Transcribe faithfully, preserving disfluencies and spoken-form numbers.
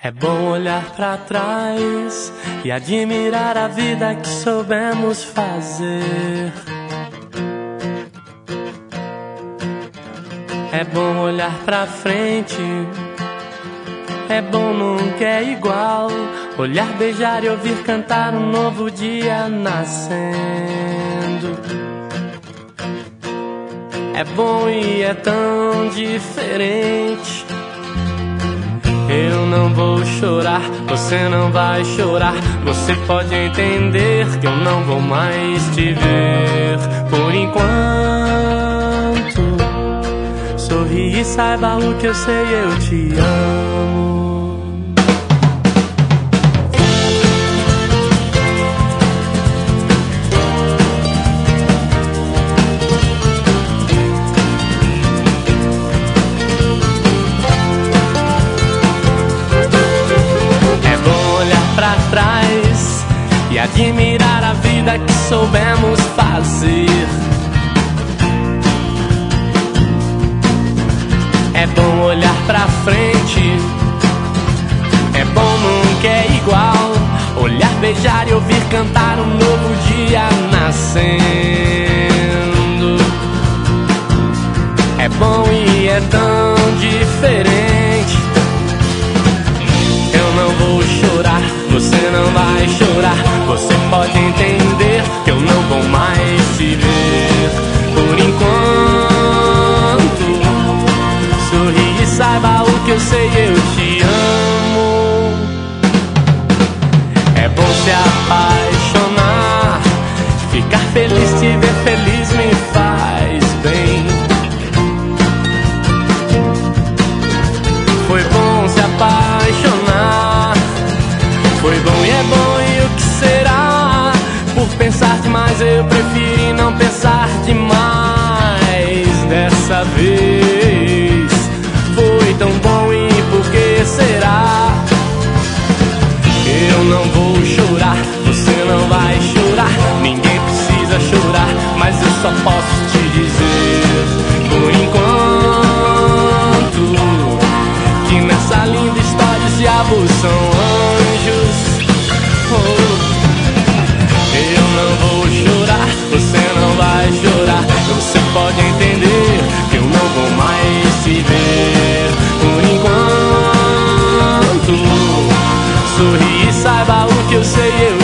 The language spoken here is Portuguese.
É bom olhar pra trás e admirar a vida que soubemos fazer. É bom olhar pra frente, é bom, nunca é igual. Olhar, beijar e ouvir cantar um novo dia nascendo. É bom e é tão diferente. Eu não vou chorar, você não vai chorar. Você pode entender que eu não vou mais te ver por enquanto. Sorri e saiba o que eu sei, eu te amo. E admirar a vida que soubemos fazer. É bom olhar pra frente, é bom, nunca é igual. Olhar, beijar e ouvir cantar um novo dia nascendo. É bom e é tão diferente. Eu não vou chorar, você não vai chorar. Você pode entender que eu não vou mais te ver por enquanto. Sorri e saiba o que eu sei, eu te amo. É bom se apaixonar, ficar feliz, te ver feliz me faz bem. Foi bom se apaixonar, foi bom e é bom, e o que será? Por pensar demais eu prefiro não pensar demais. Dessa vez foi tão bom, e por que será? Eu não vou chorar, você não vai chorar. Ninguém precisa chorar, mas eu só posso te dizer por enquanto que nessa linda história os diabos são anjos. Eu não vou chorar, você não vai chorar. Você pode entender que eu não vou mais te ver por enquanto. Sorri e saiba o que eu sei, eu